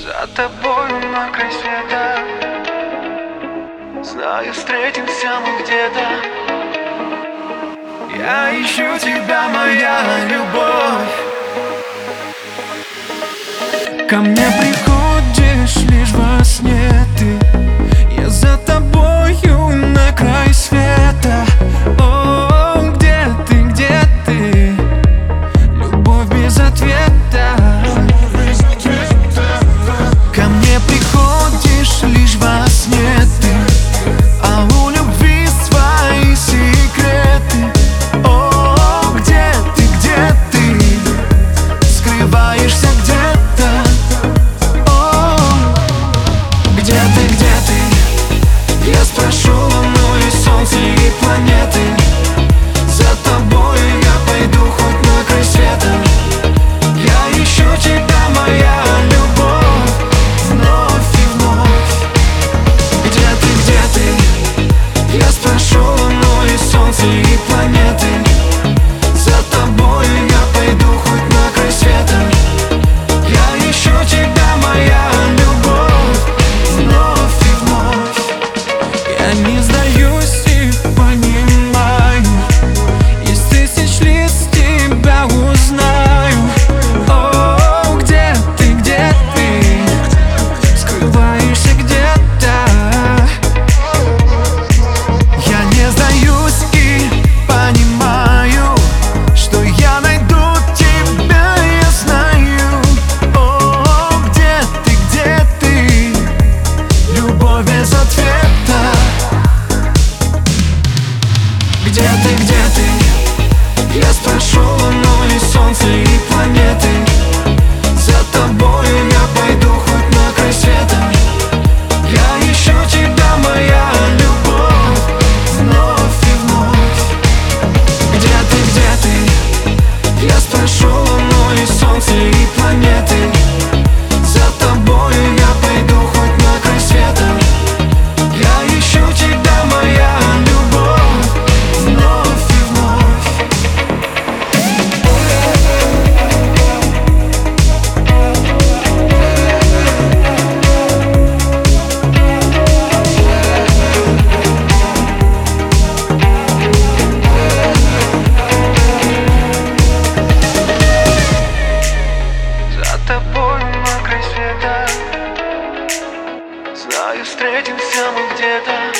За тобой на край света. Знаю, встретимся мы где-то. Я ищу тебя, моя любовь. Ко мне приходишь лишь во сне ты. Я за тобою на край света. О, где ты, где ты? Любовь без ответа. Ко мне приходишь лишь во сне ты, а у любви свои секреты. О, где ты, скрываешься где-то? О, где ты? Я спрошу луну и солнце и планеты. За тобой я пойду хоть на край света. Я ищу тебя, моя любовь, вновь и вновь. Где ты? Я спрошу луну и солнце и планеты. За тобой я пойду хоть на край света. Я ищу тебя, моя любовь, вновь и вновь. Я не сдаюсь и понимаю, из тысяч лиц тебя узнаю. О, где ты, скрываешься где-то? Я не сдаюсь и понимаю, что я найду тебя, я знаю. О, где ты? Любовь без ответа. Где ты? Я спрошу луну и солнце и планеты. За тобой я пойду хоть на край света. Я ищу тебя, моя любовь, вновь и вновь. Где ты? Я спрошу луну и солнце и планеты. За тобой я пойду хоть на край света. Я ищу тебя, моя любовь, вновь и вновь. За тобой на край света. Знаю, встретимся мы где-то.